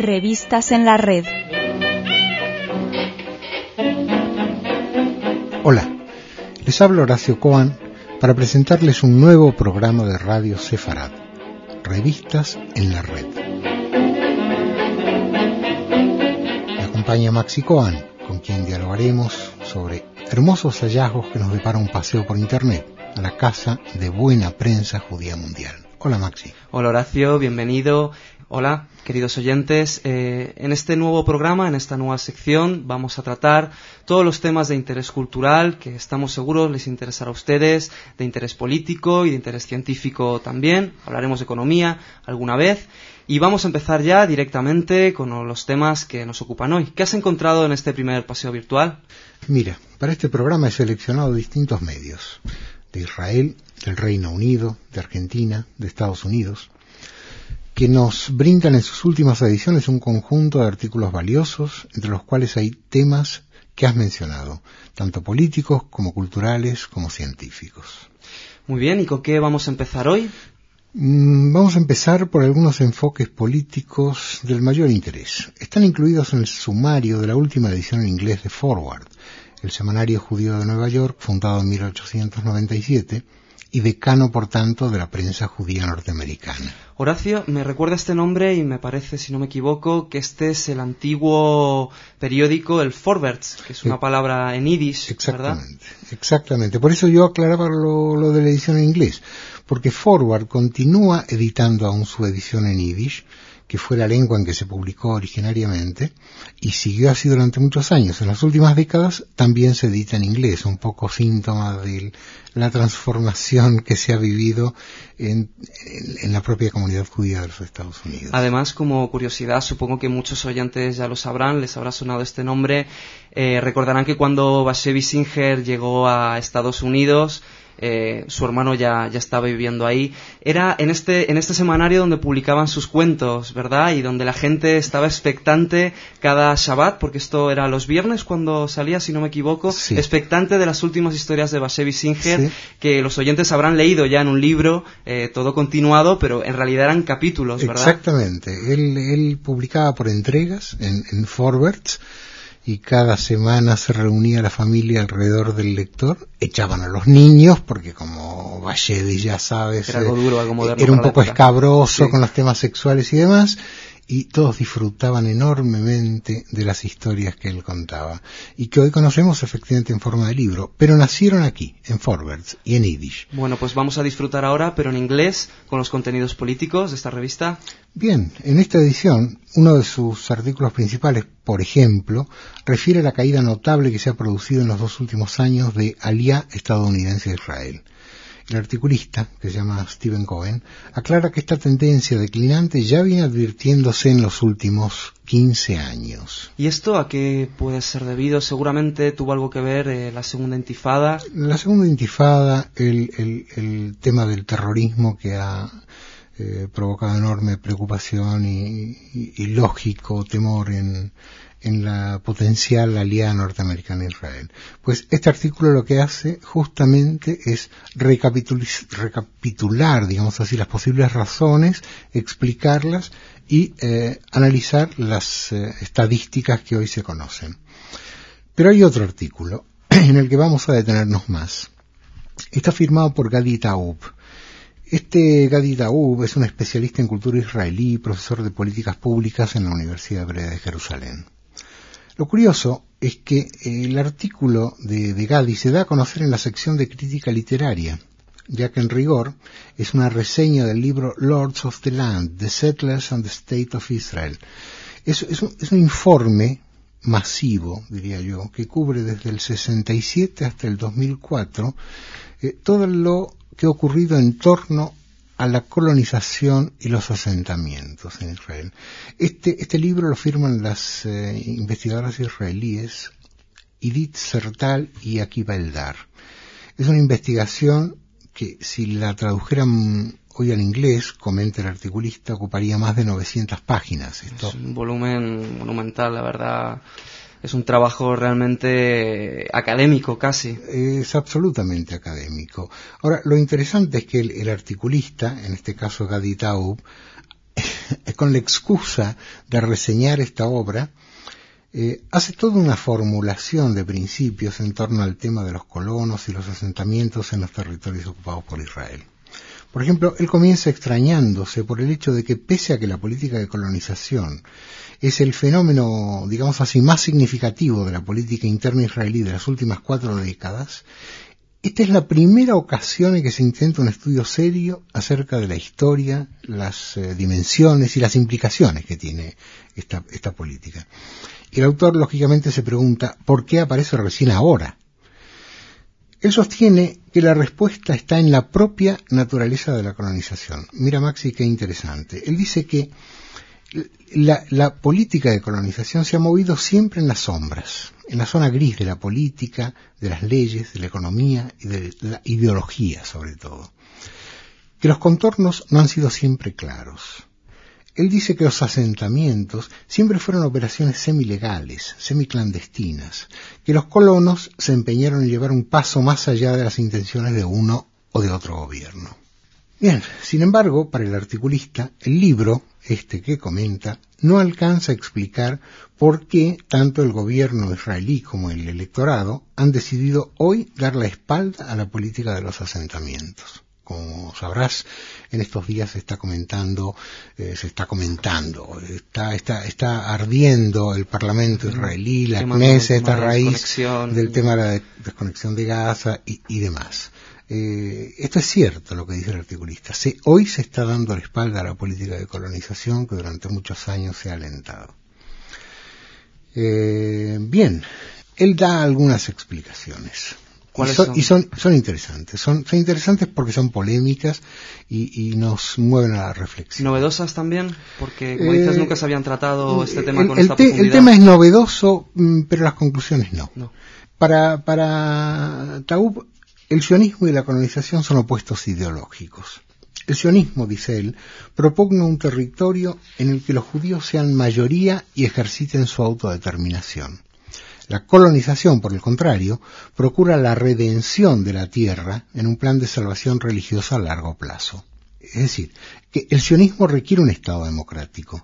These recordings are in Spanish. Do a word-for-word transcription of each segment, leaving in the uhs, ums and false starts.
Revistas en la red. Hola, les habla Horacio Coan para presentarles un nuevo programa de Radio Sefarad, Revistas en la red. Me acompaña Maxi Coan, con quien dialogaremos sobre hermosos hallazgos que nos depara un paseo por internet a la Casa de Buena Prensa Judía Mundial. Hola Maxi. Hola Horacio, bienvenido. Hola, queridos oyentes. Eh, en este nuevo programa, en esta nueva sección, vamos a tratar todos los temas de interés cultural que estamos seguros les interesará a ustedes, de interés político y de interés científico también. Hablaremos de economía alguna vez. Y vamos a empezar ya directamente con los temas que nos ocupan hoy. ¿Qué has encontrado en este primer paseo virtual? Mira, para este programa he seleccionado distintos medios. De Israel, del Reino Unido, de Argentina, de Estados Unidos, que nos brindan en sus últimas ediciones un conjunto de artículos valiosos, entre los cuales hay temas que has mencionado, tanto políticos como culturales como científicos. Muy bien, ¿y con qué vamos a empezar hoy? Mm, vamos a empezar por algunos enfoques políticos del mayor interés. Están incluidos en el sumario de la última edición en inglés de Forward, el semanario judío de Nueva York, fundado en mil ochocientos noventa y siete, y decano, por tanto, de la prensa judía norteamericana. Horacio, me recuerda este nombre y me parece, si no me equivoco, que este es el antiguo periódico, el Forwärts, que es una palabra en yiddish, exactamente, ¿verdad? Exactamente. Por eso yo aclaraba lo, lo de la edición en inglés, porque Forward continúa editando aún su edición en yiddish, que fue la lengua en que se publicó originariamente, y siguió así durante muchos años. En las últimas décadas también se edita en inglés, un poco síntoma de la transformación que se ha vivido en, en, en la propia comunidad judía de los Estados Unidos. Además, como curiosidad, supongo que muchos oyentes ya lo sabrán, les habrá sonado este nombre, eh, recordarán que cuando Bashevis Singer llegó a Estados Unidos, Eh, su hermano ya, ya estaba viviendo ahí. Era en este, en este semanario donde publicaban sus cuentos, ¿verdad? Y donde la gente estaba expectante cada Shabbat, porque esto era los viernes cuando salía, si no me equivoco, sí. expectante de las últimas historias de Bashevis Singer, sí. que los oyentes habrán leído ya en un libro, eh, todo continuado, pero en realidad eran capítulos, ¿verdad? Exactamente. Él, él publicaba por entregas en, en Forwärts, y cada semana se reunía la familia alrededor del lector, echaban a los niños, porque como Bashevis, ya sabes, era, algo duro, algo moderno era un poco escabroso, sí, con los temas sexuales y demás, y todos disfrutaban enormemente de las historias que él contaba, y que hoy conocemos efectivamente en forma de libro, pero nacieron aquí, en Forwärts y en yiddish. Bueno, pues vamos a disfrutar ahora, pero en inglés, con los contenidos políticos de esta revista. Bien, en esta edición, uno de sus artículos principales, por ejemplo, refiere a la caída notable que se ha producido en los dos últimos años de Aliyá estadounidense a Israel. El articulista, que se llama Stephen Cohen, aclara que esta tendencia declinante ya viene advirtiéndose en los últimos quince años. ¿Y esto a qué puede ser debido? Seguramente tuvo algo que ver eh, la segunda intifada. La segunda intifada, el, el, el tema del terrorismo que ha eh, provocado enorme preocupación y, y, y lógico temor en... en la potencial alianza norteamericana a Israel. Pues este artículo lo que hace justamente es recapitul- recapitular, digamos así, las posibles razones, explicarlas y eh, analizar las eh, estadísticas que hoy se conocen. Pero hay otro artículo en el que vamos a detenernos más. Está firmado por Gadi Taub. Este Gadi Taub es un especialista en cultura israelí y profesor de políticas públicas en la Universidad Hebrea de Jerusalén. Lo curioso es que el artículo de, de Gadi se da a conocer en la sección de crítica literaria, ya que en rigor es una reseña del libro Lords of the Land, The Settlers and the State of Israel. Es, es, un, es un informe masivo, diría yo, que cubre desde el sesenta y siete hasta el dos mil cuatro eh, todo lo que ha ocurrido en torno a la colonización y los asentamientos en Israel. Este, este libro lo firman las eh, investigadoras israelíes Idit Sertal y Akiva Eldar. Es una investigación que, si la tradujeran hoy al inglés, comenta el articulista, ocuparía más de novecientas páginas. Esto... Es un volumen monumental, la verdad. Es un trabajo realmente académico casi. Es absolutamente académico. Ahora, lo interesante es que el, el articulista, en este caso Gadi Taub, con la excusa de reseñar esta obra, eh, hace toda una formulación de principios en torno al tema de los colonos y los asentamientos en los territorios ocupados por Israel. Por ejemplo, él comienza extrañándose por el hecho de que, pese a que la política de colonización es el fenómeno, digamos así, más significativo de la política interna israelí de las últimas cuatro décadas, esta es la primera ocasión en que se intenta un estudio serio acerca de la historia, las eh, dimensiones y las implicaciones que tiene esta, esta política. El autor, lógicamente, se pregunta ¿por qué aparece recién ahora? Él sostiene que la respuesta está en la propia naturaleza de la colonización. Mira, Maxi, qué interesante. Él dice que la, la política de colonización se ha movido siempre en las sombras, en la zona gris de la política, de las leyes, de la economía y de la ideología, sobre todo. Que los contornos no han sido siempre claros. Él dice que los asentamientos siempre fueron operaciones semilegales, semiclandestinas, que los colonos se empeñaron en llevar un paso más allá de las intenciones de uno o de otro gobierno. Bien, sin embargo, para el articulista, el libro, este que comenta, no alcanza a explicar por qué tanto el gobierno israelí como el electorado han decidido hoy dar la espalda a la política de los asentamientos. Como sabrás, en estos días se está comentando, eh, se está comentando, está, está, está ardiendo el Parlamento israelí, la Knesset, a raíz del tema de la desconexión de Gaza y, y demás. Eh, esto es cierto lo que dice el articulista. Se, hoy se está dando la espalda a la política de colonización que durante muchos años se ha alentado. Eh, bien, él da algunas explicaciones. Y, son, son? y son, son interesantes, son, son interesantes porque son polémicas y, y nos mueven a la reflexión. ¿Novedosas también? Porque, como eh, dices, nunca se habían tratado este tema el, con el esta te, profundidad. El tema es novedoso, pero las conclusiones no. no. Para, para Taub, el sionismo y la colonización son opuestos ideológicos. El sionismo, dice él, propugna un territorio en el que los judíos sean mayoría y ejerciten su autodeterminación. La colonización, por el contrario, procura la redención de la tierra en un plan de salvación religiosa a largo plazo. Es decir, que el sionismo requiere un Estado democrático,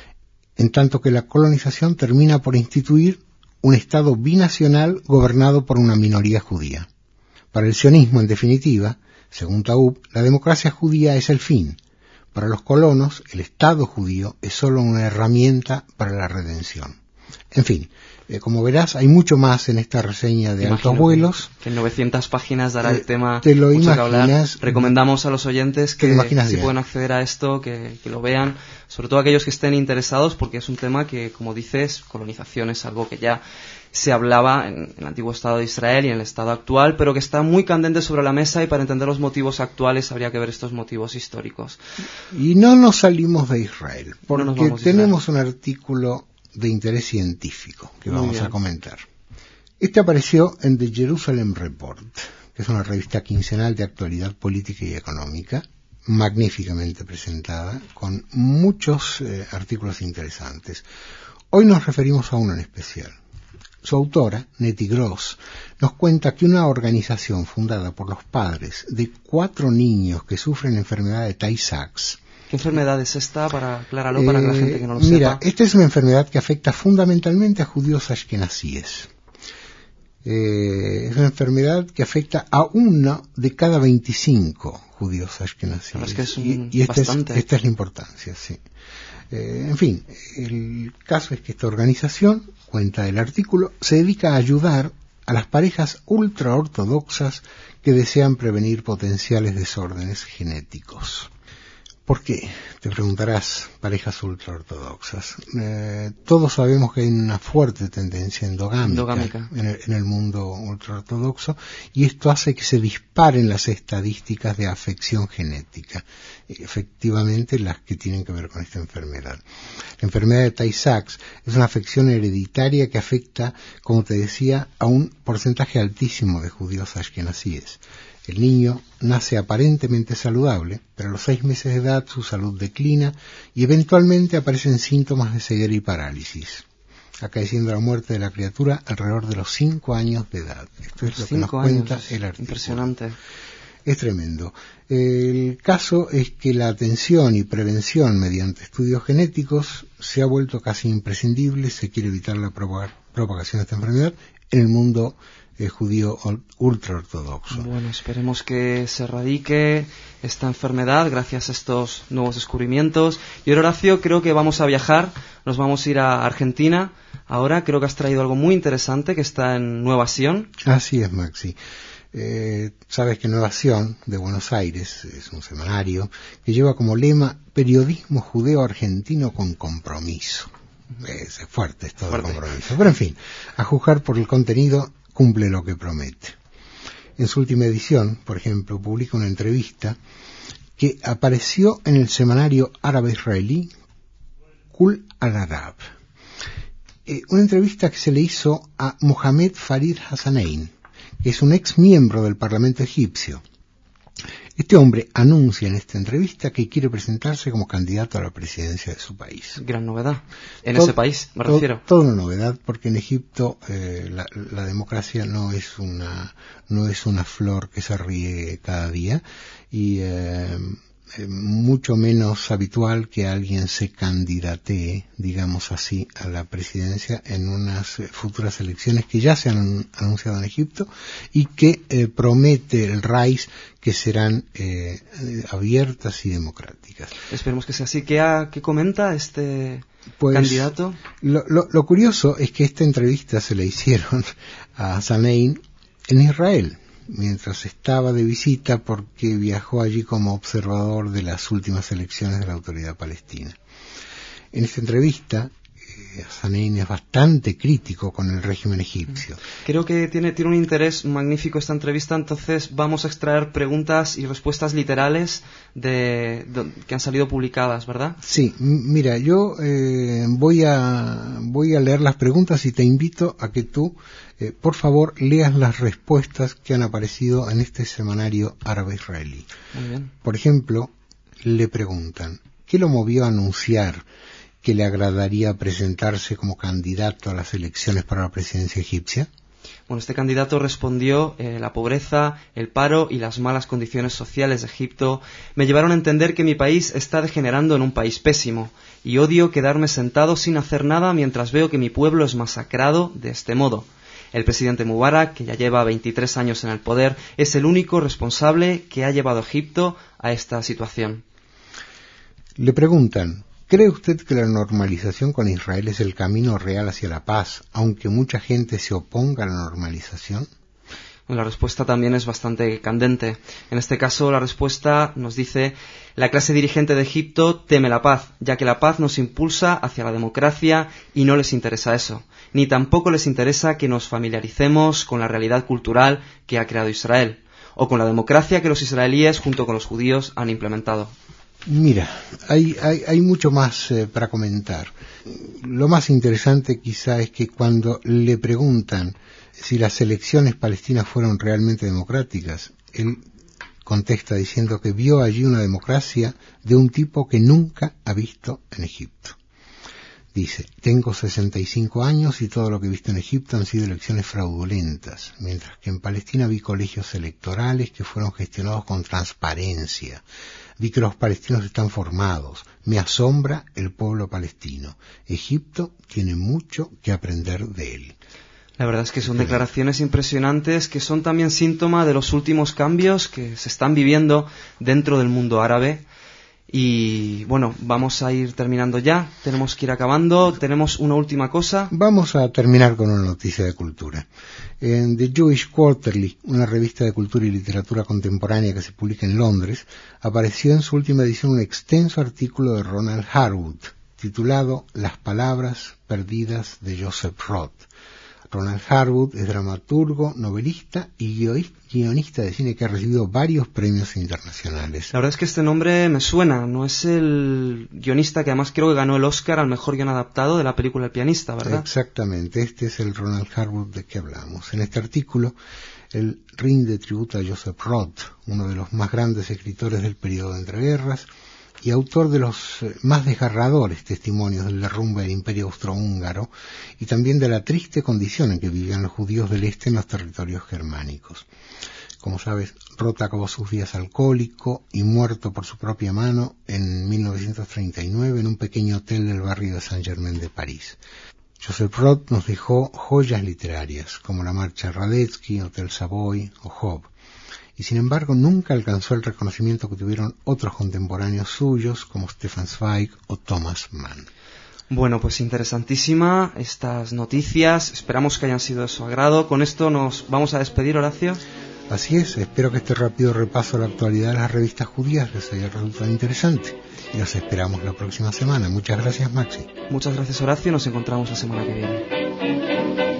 en tanto que la colonización termina por instituir un Estado binacional gobernado por una minoría judía. Para el sionismo, en definitiva, según Taub, la democracia judía es el fin. Para los colonos, el Estado judío es solo una herramienta para la redención. En fin, eh, como verás, hay mucho más en esta reseña de Altos Vuelos. Que en novecientas páginas dará eh, el tema te lo mucho imaginas, que hablar. Recomendamos a los oyentes que si bien. pueden acceder a esto, que, que lo vean, sobre todo aquellos que estén interesados, porque es un tema que, como dices, colonización es algo que ya se hablaba en, en el antiguo Estado de Israel y en el Estado actual, pero que está muy candente sobre la mesa, y para entender los motivos actuales habría que ver estos motivos históricos. Y no nos salimos de Israel, porque no tenemos Israel. un artículo de interés científico que Muy vamos bien. a comentar. Este apareció en The Jerusalem Report, que es una revista quincenal de actualidad política y económica, magníficamente presentada, con muchos eh, artículos interesantes. Hoy nos referimos a uno en especial. Su autora, Nettie Gross, nos cuenta que una organización fundada por los padres de cuatro niños que sufren enfermedad de Tay-Sachs. ¿Qué enfermedad es esta? Para aclararlo eh, para que la gente que no lo mira, sepa. Mira, esta es una enfermedad que afecta fundamentalmente a judíos ashkenazíes. Eh, es una enfermedad que afecta a uno de cada veinticinco judíos ashkenazíes. Es que es un y y esta, bastante. es, esta es la importancia, sí. Eh, en fin, el caso es que esta organización, cuenta el artículo, se dedica a ayudar a las parejas ultraortodoxas que desean prevenir potenciales desórdenes genéticos. ¿Por qué? Te preguntarás, parejas ultraortodoxas. Eh, todos sabemos que hay una fuerte tendencia endogámica, endogámica. En, el, en el mundo ultraortodoxo, y esto hace que se disparen las estadísticas de afección genética, efectivamente las que tienen que ver con esta enfermedad. La enfermedad de Tay-Sachs es una afección hereditaria que afecta, como te decía, a un porcentaje altísimo de judíos ashkenazíes. El niño nace aparentemente saludable, pero a los seis meses de edad su salud declina y eventualmente aparecen síntomas de ceguera y parálisis, acaeciendo la muerte de la criatura alrededor de los cinco años de edad. Esto es lo que nos cuenta el artículo. Impresionante. Es tremendo. El caso es que la atención y prevención mediante estudios genéticos se ha vuelto casi imprescindible. Se quiere evitar la propagación de esta enfermedad en el mundo eh, judío ultraortodoxo. Bueno, esperemos que se erradique esta enfermedad gracias a estos nuevos descubrimientos. Y ahora, Horacio, creo que vamos a viajar, nos vamos a ir a Argentina. Ahora creo que has traído algo muy interesante que está en Nueva Sion. Así es, Maxi. Eh, sabes que Nueva Sion de Buenos Aires es un semanario que lleva como lema periodismo judeo-argentino con compromiso. Es fuerte esto de compromiso. Pero en fin, a juzgar por el contenido, cumple lo que promete. En su última edición, por ejemplo, publica una entrevista que apareció en el semanario árabe-israelí Kul al-Arab. Eh, una entrevista que se le hizo a Mohamed Farid Hassanein, que es un ex miembro del Parlamento egipcio. Este hombre anuncia en esta entrevista que quiere presentarse como candidato a la presidencia de su país. Gran novedad. En todo, ese país, me todo, refiero. Toda una novedad, porque en Egipto eh, la, la democracia no es una no es una flor que se ríe cada día y eh, eh, mucho menos habitual que alguien se candidatee, digamos así, a la presidencia en unas eh, futuras elecciones que ya se han anunciado en Egipto y que eh, promete el Rais que serán eh, abiertas y democráticas. Esperemos que sea así. ¿Qué, ha, qué comenta este pues, candidato? Lo, lo, lo curioso es que esta entrevista se le hicieron a Hassanein en Israel, mientras estaba de visita porque viajó allí como observador de las últimas elecciones de la Autoridad Palestina. En esta entrevista, Hassanein es bastante crítico con el régimen egipcio. Creo que tiene, tiene un interés magnífico esta entrevista, entonces vamos a extraer preguntas y respuestas literales de, de que han salido publicadas, ¿verdad? Sí, m- mira, yo eh, voy a voy a leer las preguntas y te invito a que tú, eh, por favor, leas las respuestas que han aparecido en este semanario árabe-israelí. Muy bien. Por ejemplo, le preguntan, ¿qué lo movió a anunciar que le agradaría presentarse como candidato a las elecciones para la presidencia egipcia? Bueno, este candidato respondió, eh, la pobreza, el paro y las malas condiciones sociales de Egipto me llevaron a entender que mi país está degenerando en un país pésimo y odio quedarme sentado sin hacer nada mientras veo que mi pueblo es masacrado de este modo. El presidente Mubarak, que ya lleva veintitrés años en el poder, es el único responsable que ha llevado a Egipto a esta situación. Le preguntan, ¿cree usted que la normalización con Israel es el camino real hacia la paz, aunque mucha gente se oponga a la normalización? La respuesta también es bastante candente. En este caso, la respuesta nos dice: la clase dirigente de Egipto teme la paz, ya que la paz nos impulsa hacia la democracia y no les interesa eso. Ni tampoco les interesa que nos familiaricemos con la realidad cultural que ha creado Israel, o con la democracia que los israelíes junto con los judíos han implementado. Mira, hay, hay, hay mucho más eh, para comentar. Lo más interesante quizá es que cuando le preguntan si las elecciones palestinas fueron realmente democráticas, él contesta diciendo que vio allí una democracia de un tipo que nunca ha visto en Egipto. Dice, tengo sesenta y cinco años y todo lo que he visto en Egipto han sido elecciones fraudulentas, mientras que en Palestina vi colegios electorales que fueron gestionados con transparencia. Vi que los palestinos están formados. Me asombra el pueblo palestino. Egipto tiene mucho que aprender de él. La verdad es que son declaraciones impresionantes que son también síntoma de los últimos cambios que se están viviendo dentro del mundo árabe. Y bueno, vamos a ir terminando ya, tenemos que ir acabando, tenemos una última cosa. Vamos a terminar con una noticia de cultura. En The Jewish Quarterly, una revista de cultura y literatura contemporánea que se publica en Londres, apareció en su última edición un extenso artículo de Ronald Harwood, titulado Las palabras perdidas de Joseph Roth. Ronald Harwood es dramaturgo, novelista y guionista de cine que ha recibido varios premios internacionales. La verdad es que este nombre me suena, no es el guionista que además creo que ganó el Oscar al mejor guion adaptado de la película El pianista, ¿verdad? Exactamente, este es el Ronald Harwood de que hablamos. En este artículo, él rinde tributo a Joseph Roth, uno de los más grandes escritores del periodo de entreguerras, y autor de los más desgarradores testimonios del derrumbe del Imperio Austrohúngaro y también de la triste condición en que vivían los judíos del este en los territorios germánicos. como sabes, Roth acabó sus días alcohólico y muerto por su propia mano en mil novecientos treinta y nueve en un pequeño hotel del barrio de Saint-Germain de París. Joseph Roth nos dejó joyas literarias, como la Marcha Radetzky, Hotel Savoy o Job, y sin embargo nunca alcanzó el reconocimiento que tuvieron otros contemporáneos suyos, como Stefan Zweig o Thomas Mann. Bueno, pues interesantísima estas noticias, esperamos que hayan sido de su agrado. Con esto nos vamos a despedir, Horacio. Así es, espero que este rápido repaso a la actualidad de las revistas judías les haya resultado interesante y los esperamos la próxima semana. Muchas gracias, Maxi. Muchas gracias, Horacio, nos encontramos la semana que viene.